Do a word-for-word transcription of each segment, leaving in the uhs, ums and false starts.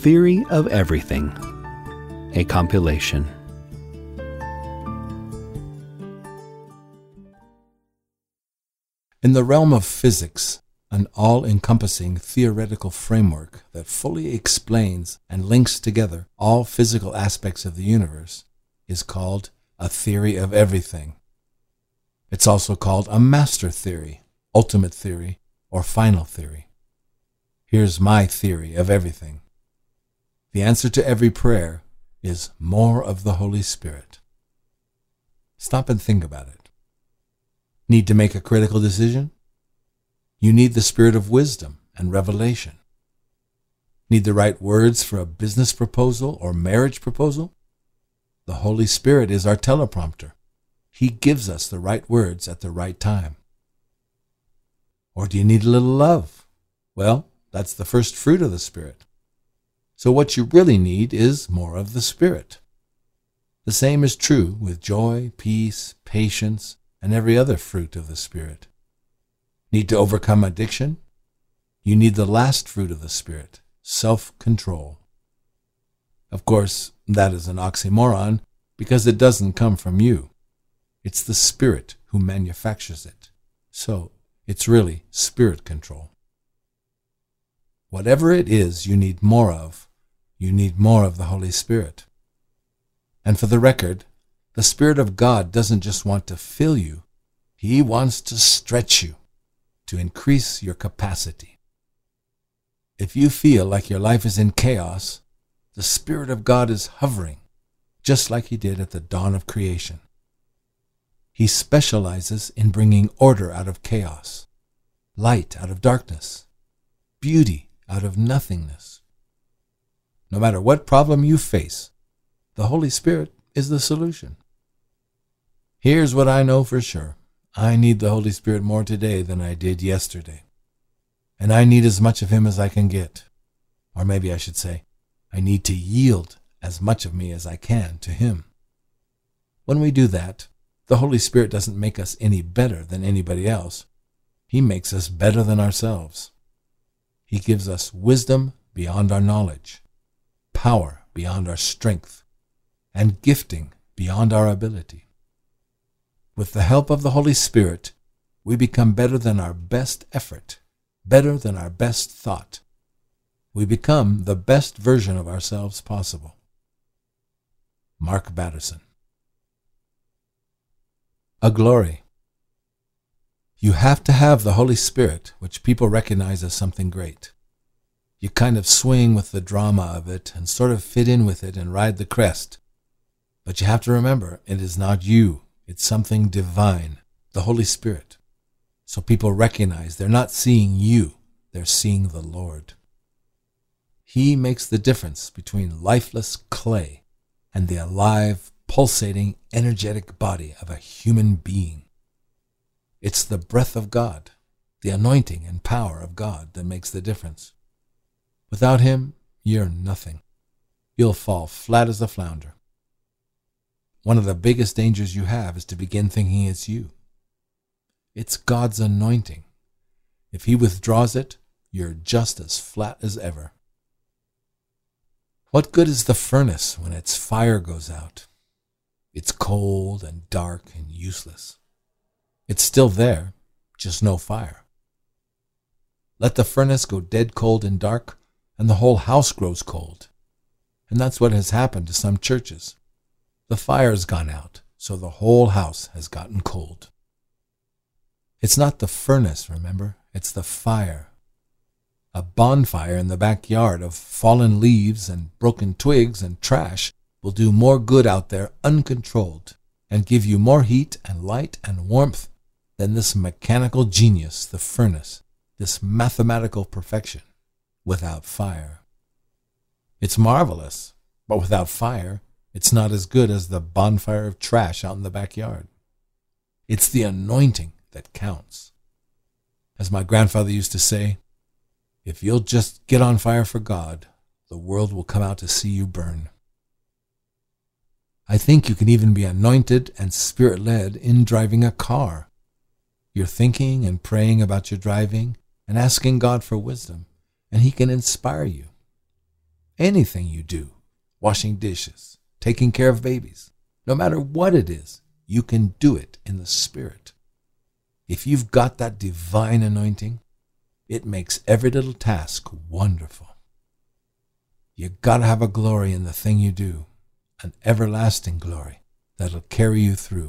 Theory of Everything, a compilation. In the realm of physics, an all-encompassing theoretical framework that fully explains and links together all physical aspects of the universe is called a theory of everything. It's also called a master theory, ultimate theory, or final theory. Here's my theory of everything. The answer to every prayer is more of the Holy Spirit. Stop and think about it. Need to make a critical decision? You need the spirit of wisdom and revelation. Need the right words for a business proposal or marriage proposal? The Holy Spirit is our teleprompter. He gives us the right words at the right time. Or do you need a little love? Well, that's the first fruit of the Spirit. So what you really need is more of the Spirit. The same is true with joy, peace, patience, and every other fruit of the Spirit. Need to overcome addiction? You need the last fruit of the Spirit, self-control. Of course, that is an oxymoron because it doesn't come from you. It's the Spirit who manufactures it. So, it's really spirit control. Whatever it is you need more of, you need more of the Holy Spirit. And for the record, the Spirit of God doesn't just want to fill you. He wants to stretch you, to increase your capacity. If you feel like your life is in chaos, the Spirit of God is hovering, just like He did at the dawn of creation. He specializes in bringing order out of chaos, light out of darkness, beauty out of nothingness. No matter what problem you face, the Holy Spirit is the solution. Here's what I know for sure. I need the Holy Spirit more today than I did yesterday. And I need as much of Him as I can get. Or maybe I should say, I need to yield as much of me as I can to Him. When we do that, the Holy Spirit doesn't make us any better than anybody else. He makes us better than ourselves. He gives us wisdom beyond our knowledge, power beyond our strength, and gifting beyond our ability. With the help of the Holy Spirit, we become better than our best effort, better than our best thought. We become the best version of ourselves possible. Mark Batterson. A glory. You have to have the Holy Spirit, which people recognize as something great. You kind of swing with the drama of it and sort of fit in with it and ride the crest. But you have to remember, it is not you. It's something divine, the Holy Spirit. So people recognize they're not seeing you, they're seeing the Lord. He makes the difference between lifeless clay and the alive, pulsating, energetic body of a human being. It's the breath of God, the anointing and power of God that makes the difference. Without Him, you're nothing. You'll fall flat as a flounder. One of the biggest dangers you have is to begin thinking it's you. It's God's anointing. If He withdraws it, you're just as flat as ever. What good is the furnace when its fire goes out? It's cold and dark and useless. It's still there, just no fire. Let the furnace go dead cold and dark, and the whole house grows cold. And that's what has happened to some churches. The fire's gone out, so the whole house has gotten cold. It's not the furnace, remember? It's the fire. A bonfire in the backyard of fallen leaves and broken twigs and trash will do more good out there uncontrolled and give you more heat and light and warmth than this mechanical genius, the furnace, this mathematical perfection, without fire. It's marvelous, but without fire, it's not as good as the bonfire of trash out in the backyard. It's the anointing that counts. As my grandfather used to say, if you'll just get on fire for God, the world will come out to see you burn. I think you can even be anointed and Spirit-led in driving a car. You're thinking and praying about your driving and asking God for wisdom, and He can inspire you. Anything you do, washing dishes, taking care of babies, no matter what it is, you can do it in the Spirit. If you've got that divine anointing, it makes every little task wonderful. You gotta have a glory in the thing you do, an everlasting glory that'll carry you through.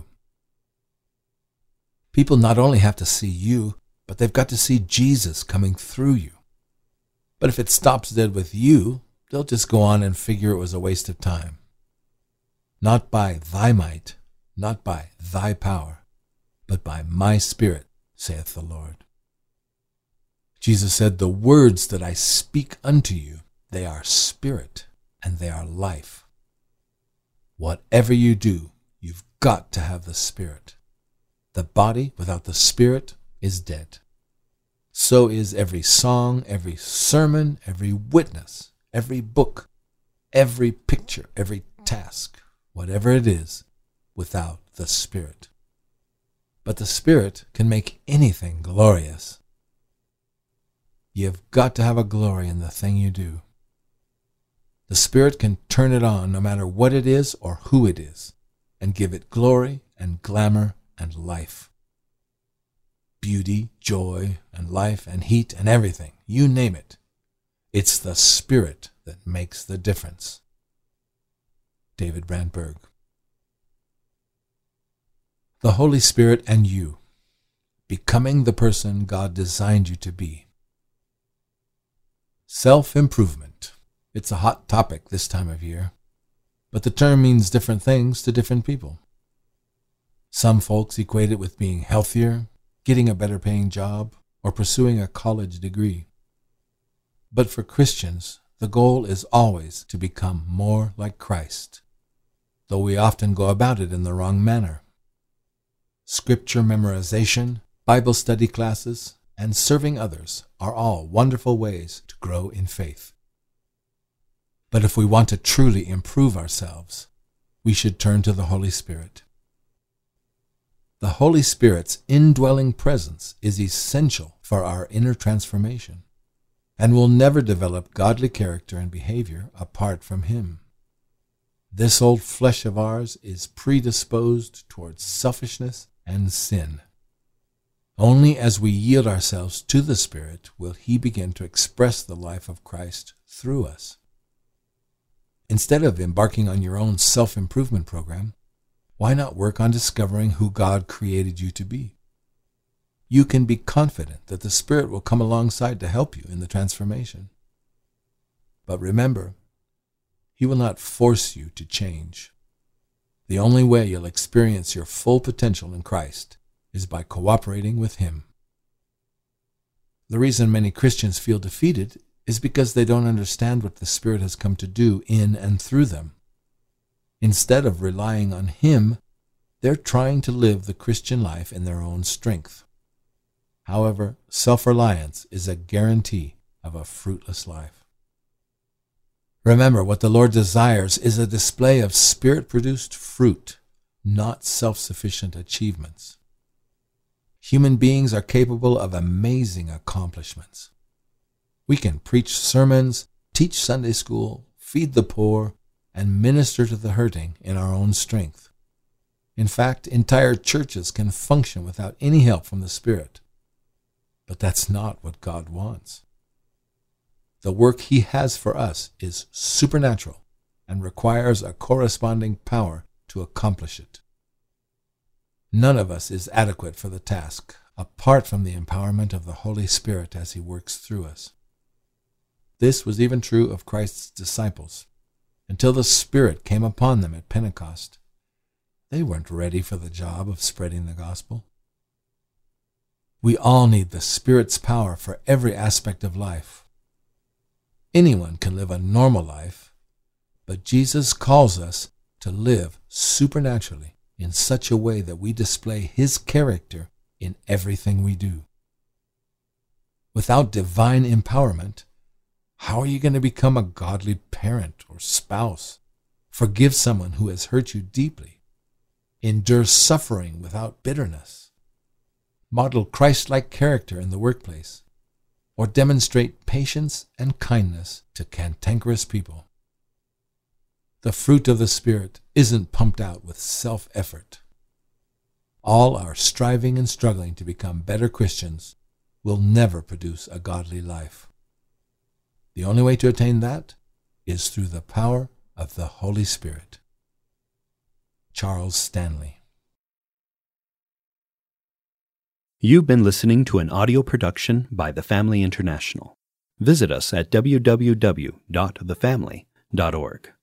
People not only have to see you, but they've got to see Jesus coming through you. But if it stops dead with you, they'll just go on and figure it was a waste of time. Not by thy might, not by thy power, but by my Spirit, saith the Lord. Jesus said, the words that I speak unto you, they are spirit and they are life. Whatever you do, you've got to have the Spirit. The body without the Spirit is dead. So is every song, every sermon, every witness, every book, every picture, every task, whatever it is, without the Spirit. But the Spirit can make anything glorious. You've got to have a glory in the thing you do. The Spirit can turn it on no matter what it is or who it is, and give it glory and glamour and life. Beauty, joy, and life, and heat, and everything. You name it. It's the Spirit that makes the difference. David Brandberg. The Holy Spirit and you, becoming the person God designed you to be. Self-improvement. It's a hot topic this time of year, but the term means different things to different people. Some folks equate it with being healthier, getting a better paying job, or pursuing a college degree. But for Christians, the goal is always to become more like Christ, though we often go about it in the wrong manner. Scripture memorization, Bible study classes, and serving others are all wonderful ways to grow in faith. But if we want to truly improve ourselves, we should turn to the Holy Spirit. The Holy Spirit's indwelling presence is essential for our inner transformation, and will never develop godly character and behavior apart from Him. This old flesh of ours is predisposed towards selfishness and sin. Only as we yield ourselves to the Spirit will He begin to express the life of Christ through us. Instead of embarking on your own self-improvement program, why not work on discovering who God created you to be? You can be confident that the Spirit will come alongside to help you in the transformation. But remember, He will not force you to change. The only way you'll experience your full potential in Christ is by cooperating with Him. The reason many Christians feel defeated is because they don't understand what the Spirit has come to do in and through them. Instead of relying on Him, they're trying to live the Christian life in their own strength. However, self-reliance is a guarantee of a fruitless life. Remember, what the Lord desires is a display of Spirit-produced fruit, not self-sufficient achievements. Human beings are capable of amazing accomplishments. We can preach sermons, teach Sunday school, feed the poor, and minister to the hurting in our own strength. In fact, entire churches can function without any help from the Spirit. But that's not what God wants. The work He has for us is supernatural and requires a corresponding power to accomplish it. None of us is adequate for the task, apart from the empowerment of the Holy Spirit as He works through us. This was even true of Christ's disciples. Until the Spirit came upon them at Pentecost, they weren't ready for the job of spreading the gospel. We all need the Spirit's power for every aspect of life. Anyone can live a normal life, but Jesus calls us to live supernaturally in such a way that we display His character in everything we do. Without divine empowerment, how are you going to become a godly parent or spouse, forgive someone who has hurt you deeply, endure suffering without bitterness, model Christ-like character in the workplace, or demonstrate patience and kindness to cantankerous people? The fruit of the Spirit isn't pumped out with self-effort. All our striving and struggling to become better Christians will never produce a godly life. The only way to attain that is through the power of the Holy Spirit. Charles Stanley. You've been listening to an audio production by The Family International. Visit us at w w w dot the family dot org.